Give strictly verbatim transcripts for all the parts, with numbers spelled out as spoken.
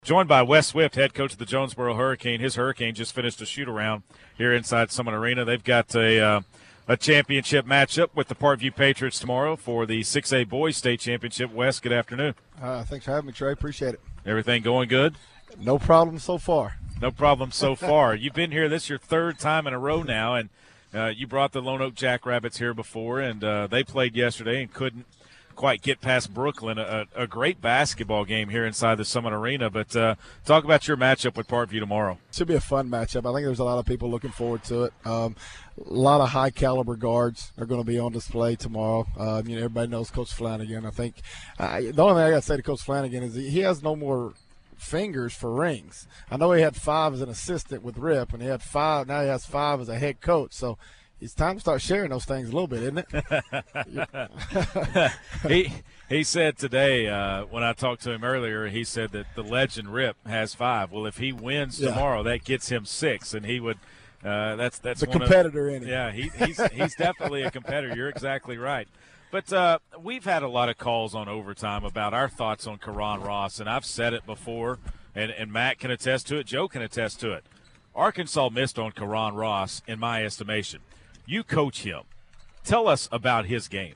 Joined by Wes Swift, head coach of the Jonesboro Hurricane. His Hurricane just finished a shoot-around here inside Summit Arena. They've got a uh, a championship matchup with the Parkview Patriots tomorrow for the six A Boys State Championship. Wes, good afternoon. Uh, thanks for having me, Trey. Appreciate it. Everything going good? No problem so far. No problem so far. You've been here. This is your third time in a row now, and uh, you brought the Lone Oak Jackrabbits here before, and uh, they played yesterday and couldn't quite get past Brooklyn. A, a great basketball game here inside the Summit Arena. But uh, talk about your matchup with Parkview tomorrow. Should be a fun matchup. I think there's a lot of people looking forward to it. Um, a lot of high caliber guards are going to be on display tomorrow. Uh, you know, everybody knows Coach Flanagan. I think uh, the only thing I got to say to Coach Flanagan is he has no more fingers for rings. I know he had five as an assistant with Rip, and he had five. Now he has five as a head coach. So it's time to start sharing those things a little bit, isn't it? he he said today uh, when I talked to him earlier, he said that the legend Rip has five. Well, if he wins yeah. tomorrow, that gets him six, and he would. Uh, that's that's the one competitor of, in it. Yeah, he, he's he's definitely a competitor. You're exactly right. But uh, we've had a lot of calls on overtime about our thoughts on Karan Ross, and I've said it before, and, and Matt can attest to it. Joe can attest to it. Arkansas missed on Karan Ross, in my estimation. You coach him. Tell us about his game.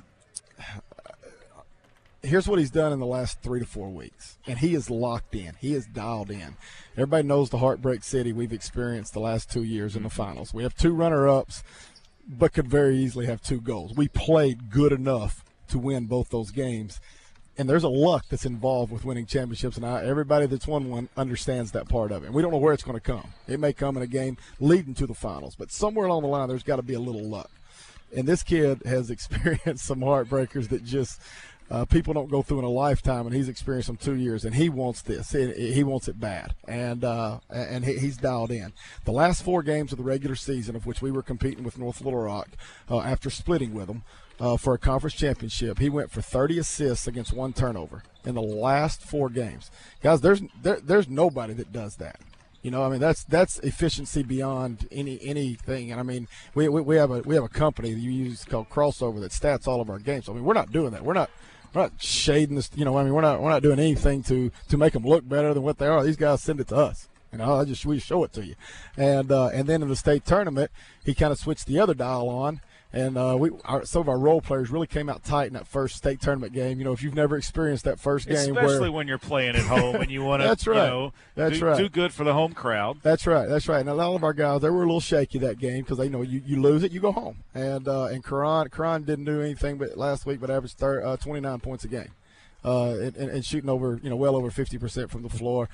Here's what he's done in the last three to four weeks, and he is locked in. He is dialed in. Everybody knows the Heartbreak City we've experienced the last two years in the finals. We have two runner-ups, but could very easily have two goals. We played good enough to win both those games, and there's a luck that's involved with winning championships, and I, everybody that's won one understands that part of it. And we don't know where it's going to come. It may come in a game leading to the finals, but somewhere along the line there's got to be a little luck. And this kid has experienced some heartbreakers that just uh, people don't go through in a lifetime, and he's experienced them two years, and he wants this. He, he wants it bad, and uh, and he, he's dialed in. The last four games of the regular season, of which we were competing with North Little Rock uh, after splitting with them, Uh, for a conference championship, he went for thirty assists against one turnover in the last four games. Guys, there's there, there's nobody that does that. You know, I mean that's that's efficiency beyond any anything. And I mean, we, we we have a we have a company that you use called Crossover that stats all of our games. So, I mean, we're not doing that. We're not we're not shading this. You know, I mean, we're not we're not doing anything to to make them look better than what they are. These guys send it to us. You know, I just we show it to you. And uh, and then in the state tournament, he kind of switched the other dial on. And uh, we, our, some of our role players really came out tight in that first state tournament game. You know, if you've never experienced that first game, especially where, when you're playing at home and you want to, that's right. you know, that's do, right. do good for the home crowd. That's right. That's right. And a lot of our guys, they were a little shaky that game because they know you, you lose it, you go home. And uh, and Karan, Karan didn't do anything but last week, but averaged thirty, uh, twenty-nine points a game. Uh, and, and shooting over, you know, well over fifty percent from the floor.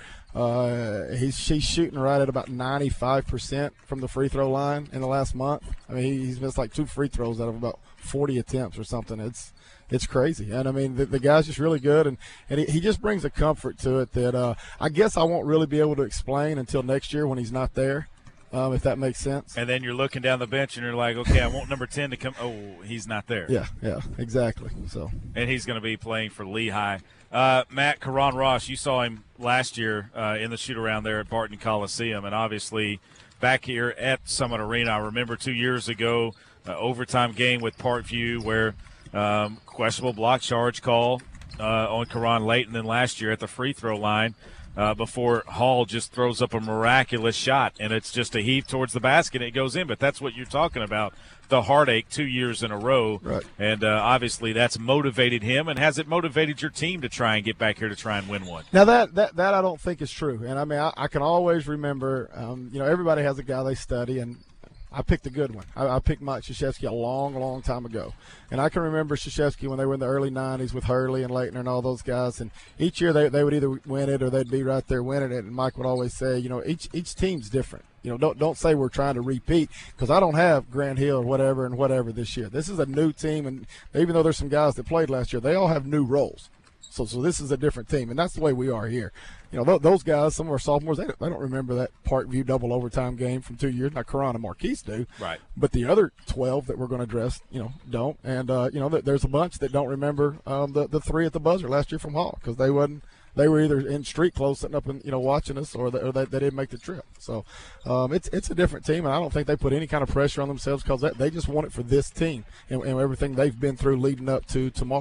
Uh, he's she's shooting right at about ninety-five percent from the free throw line in the last month. I mean, he, he's missed like two free throws out of about forty attempts or something. It's it's crazy. And, I mean, the, the guy's just really good, and, and he, he just brings a comfort to it that uh, I guess I won't really be able to explain until next year when he's not there. Um, if that makes sense. And then you're looking down the bench and you're like, okay, I want number ten to come. Oh, he's not there. Yeah, yeah, exactly. So, and he's going to be playing for Lehigh. Uh, Matt, Karan Ross, you saw him last year uh, in the shoot-around there at Barton Coliseum, and obviously back here at Summit Arena. I remember two years ago, uh, overtime game with Parkview where um, questionable block charge call uh, on Karan late, and then last year at the free throw line. Uh, before Hall just throws up a miraculous shot, and it's just a heave towards the basket, and it goes in. But that's what you're talking about, the heartache two years in a row. Right. And uh, obviously that's motivated him, and has it motivated your team to try and get back here to try and win one? Now, that that, that I don't think is true. And, I mean, I, I can always remember, um, you know, everybody has a guy they study, and I picked a good one. I, I picked Mike Krzyzewski a long, long time ago. And I can remember Krzyzewski when they were in the early nineties with Hurley and Leitner and all those guys. And each year they, they would either win it or they'd be right there winning it. And Mike would always say, you know, each each team's different. You know, don't don't say we're trying to repeat, because I don't have Grant Hill or whatever and whatever this year. This is a new team, and even though there's some guys that played last year, they all have new roles. So so this is a different team, and that's the way we are here. You know, th- those guys, some of our sophomores, they don't, they don't remember that Parkview double overtime game from two years. Now, Karan and Marquise do. Right. But the other twelve that we're going to address, you know, don't. And, uh, you know, th- there's a bunch that don't remember um, the, the three at the buzzer last year from Hall, because they wasn't – they were either in street clothes sitting up and, you know, watching us, or, the, or they, they didn't make the trip. So um, it's it's a different team, and I don't think they put any kind of pressure on themselves, because they, they just want it for this team and, and everything they've been through leading up to tomorrow.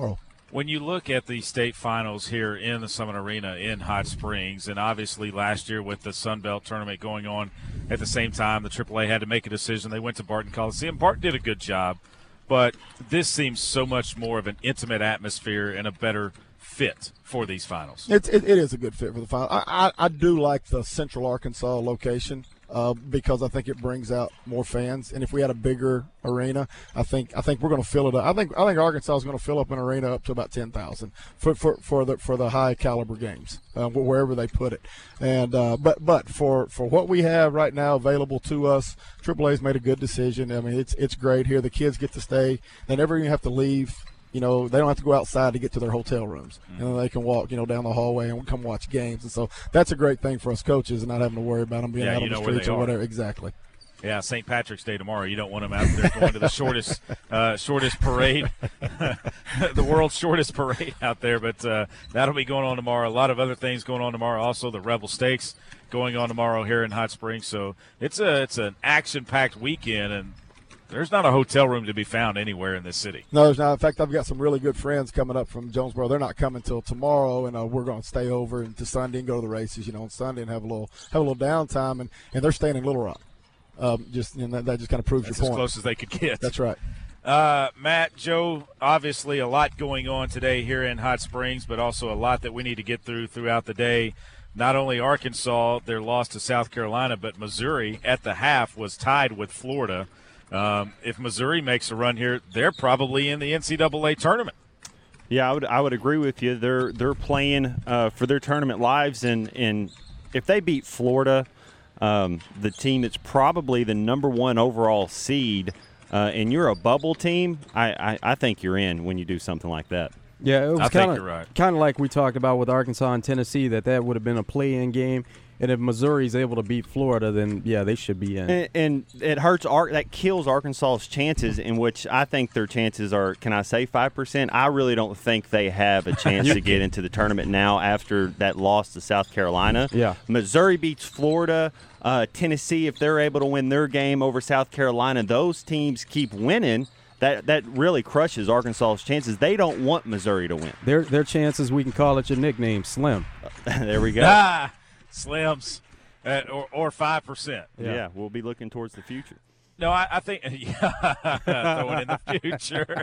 When you look at the state finals here in the Summit Arena in Hot Springs, and obviously last year with the Sun Belt tournament going on at the same time, the triple A had to make a decision. They went to Barton Coliseum. Barton did a good job, but this seems so much more of an intimate atmosphere and a better fit for these finals. It's, it, it is a good fit for the final. I, I, I do like the Central Arkansas location. Uh, because I think it brings out more fans, and if we had a bigger arena, I think I think we're going to fill it up. I think I think Arkansas is going to fill up an arena up to about ten thousand for, for for the for the high caliber games, uh, wherever they put it. And uh, but but for, for what we have right now available to us, triple A's made a good decision. I mean, it's it's great here. The kids get to stay; they never even have to leave. You know, they don't have to go outside to get to their hotel rooms. Mm-hmm. And then they can walk, you know, down the hallway and come watch games. And so that's a great thing for us coaaches and not having to worry about them being yeah, out on the streets or whatever. Exactly. Yeah, Saint Patrick's Day tomorrow. You don't want them out there going to the shortest uh, shortest parade, the world's shortest parade out there. But uh, that'll be going on tomorrow. A lot of other things going on tomorrow. Also, the Rebel Stakes going on tomorrow here in Hot Springs. So it's a it's an action-packed weekend, and there's not a hotel room to be found anywhere in this city. No, there's not. In fact, I've got some really good friends coming up from Jonesboro. They're not coming till tomorrow, and uh, we're going to stay over into Sunday and go to the races, you know, on Sunday and have a little have a little downtime. And, and they're staying in Little Rock. Um, just you know, that, that just kind of proves That's your point. as close as they could get. That's right. Uh, Matt, Joe, obviously a lot going on today here in Hot Springs, but also a lot that we need to get through throughout the day. Not only Arkansas, their loss to South Carolina, but Missouri at the half was tied with Florida. Um, if Missouri makes a run here, they're probably in the N C double A tournament. Yeah, I would I would agree with you. They're they're playing uh, for their tournament lives, and, and if they beat Florida, um, the team that's probably the number one overall seed, uh, and you're a bubble team, I, I, I think you're in when you do something like that. Yeah, it was I kind think of you're right. kind of like we talked about with Arkansas and Tennessee, that that would have been a play-in game. And if Missouri's able to beat Florida, then, yeah, they should be in. And, and it hurts Ar- – that kills Arkansas's chances, in which I think their chances are, can I say five percent? I really don't think they have a chance to get into the tournament now after that loss to South Carolina. Yeah. Missouri beats Florida. Uh, Tennessee, if they're able to win their game over South Carolina, those teams keep winning. That that really crushes Arkansas's chances. They don't want Missouri to win. Their, their chances, we can call it your nickname, Slim. There we go. Ah, Slims, uh, or or five percent. Yeah. yeah, we'll be looking towards the future. No, I, I think yeah, throwing in the future.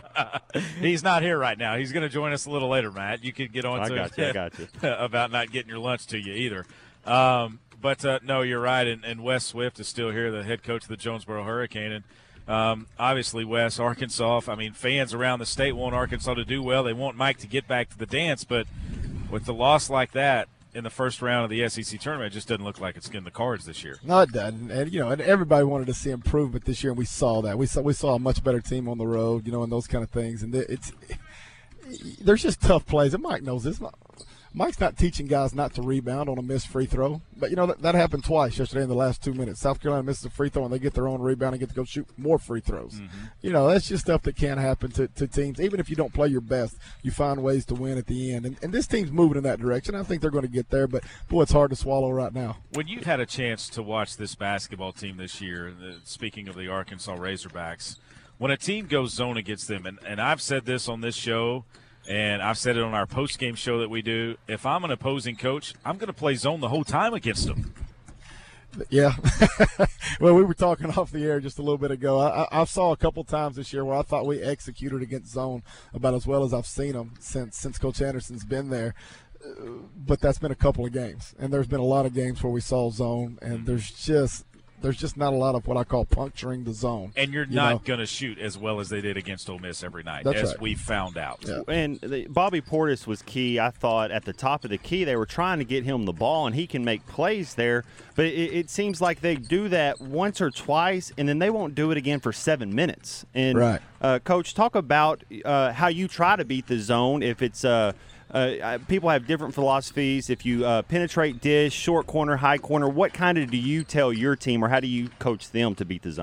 He's not here right now. He's going to join us a little later, Matt. You could get on I to got you, I got you. about not getting your lunch to you either. Um, but uh, no, you're right. And, and Wes Swift is still here, the head coach of the Jonesboro Hurricane. And um, obviously, Wes, Arkansas. I mean, fans around the state want Arkansas to do well. They want Mike to get back to the dance. But with the loss like that in the first round of the S E C tournament, it just doesn't look like it's in the cards this year. No, it doesn't. And you know, and everybody wanted to see improvement this year, and we saw that. We saw we saw a much better team on the road, you know, and those kind of things. And it's there's just tough plays, and Mike knows this. Mike's not teaching guys not to rebound on a missed free throw, but you know that, that happened twice yesterday in the last two minutes. South Carolina misses a free throw, and they get their own rebound and get to go shoot more free throws. Mm-hmm. You know, that's just stuff that can happen to, to teams. Even if you don't play your best, you find ways to win at the end. And, and this team's moving in that direction. I think they're going to get there, but boy, it's hard to swallow right now. When you've had a chance to watch this basketball team this year, the, speaking of the Arkansas Razorbacks, when a team goes zone against them, and, and I've said this on this show, and I've said it on our post-game show that we do, if I'm an opposing coach, I'm going to play zone the whole time against them. Yeah. Well, we were talking off the air just a little bit ago. I, I saw a couple times this year where I thought we executed against zone about as well as I've seen them since since Coach Anderson's been there. Uh, but that's been a couple of games. And there's been a lot of games where we saw zone, and there's just – there's just not a lot of what I call puncturing the zone. And you're you not going to shoot as well as they did against Ole Miss every night, That's as right. we found out. Yeah. And the, Bobby Portis was key, I thought, at the top of the key. They were trying to get him the ball, and he can make plays there. But it, it seems like they do that once or twice, and then they won't do it again for seven minutes. And, right. uh, Coach, talk about uh, how you try to beat the zone if it's uh, – Uh, people have different philosophies. If you uh, penetrate dish, short corner, high corner, what kind of do you tell your team, or how do you coach them to beat the zone?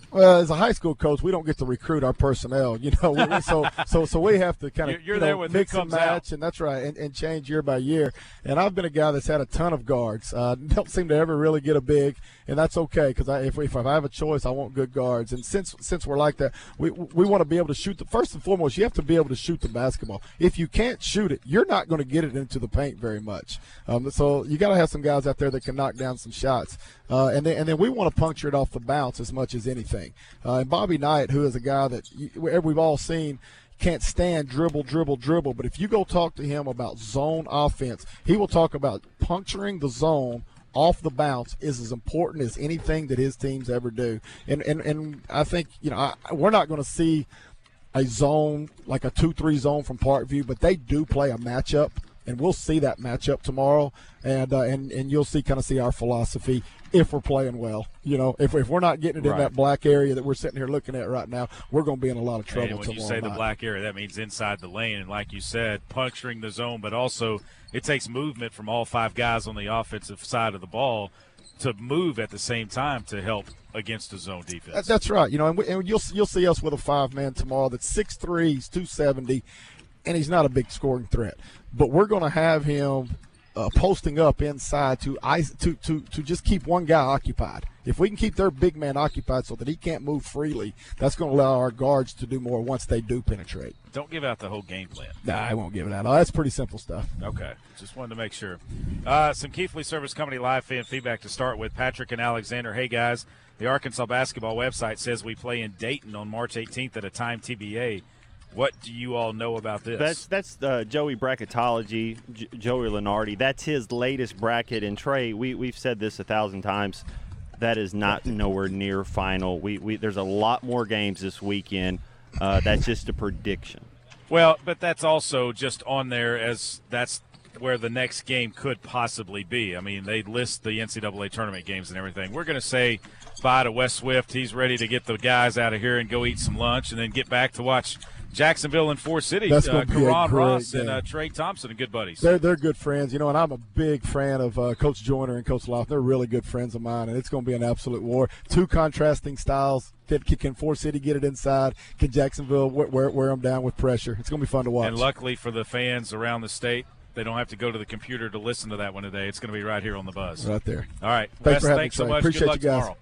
Well, as a high school coach, we don't get to recruit our personnel, you know. We, so, so, so we have to kind of You're, you're you know, there with mix who and comes match, out. and that's right, and, and change year by year. And I've been a guy that's had a ton of guards. Uh, don't seem to ever really get a big, and that's okay because I, if, if I have a choice, I want good guards. And since since we're like that, we we want to be able to shoot. The, first and foremost, you have to be able to shoot the basketball. If you can't shoot it, you're not going to get it into the paint very much. Um, so you got to have some guys out there that can knock down some shots. Uh, and then and then we want to puncture it off the bounce as much as anything. Uh, and Bobby Knight, who is a guy that you, we've all seen, can't stand dribble, dribble, dribble. But if you go talk to him about zone offense, he will talk about puncturing the zone off the bounce is as important as anything that his teams ever do. And and, and I think, you know, I, we're not going to see a zone like a two three zone from Parkview, but they do play a matchup. And we'll see that matchup tomorrow, and uh, and and you'll see kind of see our philosophy if we're playing well. You know, if if we're not getting it Right. in that black area that we're sitting here looking at right now, we're going to be in a lot of trouble And when you tomorrow say the night. black area, that means inside the lane, and like you said, puncturing the zone, but also it takes movement from all five guys on the offensive side of the ball to move at the same time to help against the zone defense. That- That's right. You know, and, we, and you'll you'll see us with a five man tomorrow that's six three, he's two seventy, and he's not a big scoring threat. But we're going to have him uh, posting up inside to, ice, to to to just keep one guy occupied. If we can keep their big man occupied so that he can't move freely, that's going to allow our guards to do more once they do penetrate. Don't give out the whole game plan. Nah, I won't give it out. Oh, that's pretty simple stuff. Okay, just wanted to make sure. Uh, some Keithley Service Company live fan feedback to start with. Patrick and Alexander. Hey, guys, the Arkansas basketball website says we play in Dayton on March eighteenth at a time T B A. What do you all know about this? That's that's uh, Joey Bracketology, J- Joey Lenardi. That's his latest bracket. And Trey, we we've said this a thousand times. That is not nowhere near final. We we there's a lot more games this weekend. Uh, that's just a prediction. Well, but that's also just on there as that's where the next game could possibly be. I mean, they list the N C double A tournament games and everything. We're going to say bye to Wes Swift. He's ready to get the guys out of here and go eat some lunch and then get back to watch Jacksonville and Fort City. That's uh, gonna be a Karan great Ross and game. uh, Trey Thompson are good buddies. They're they're good friends, you know, and I'm a big fan of uh, Coach Joyner and Coach Loft. They're really good friends of mine, and it's going to be an absolute war. Two contrasting styles. Can, can Fort City get it inside? Can Jacksonville wear, wear, wear them down with pressure? It's going to be fun to watch. And luckily for the fans around the state, they don't have to go to the computer to listen to that one today. It's going to be right here on the Buzz. Right there. All right. Thanks Wes, for having thanks me, so Trey. much. Appreciate Good luck you guys. tomorrow.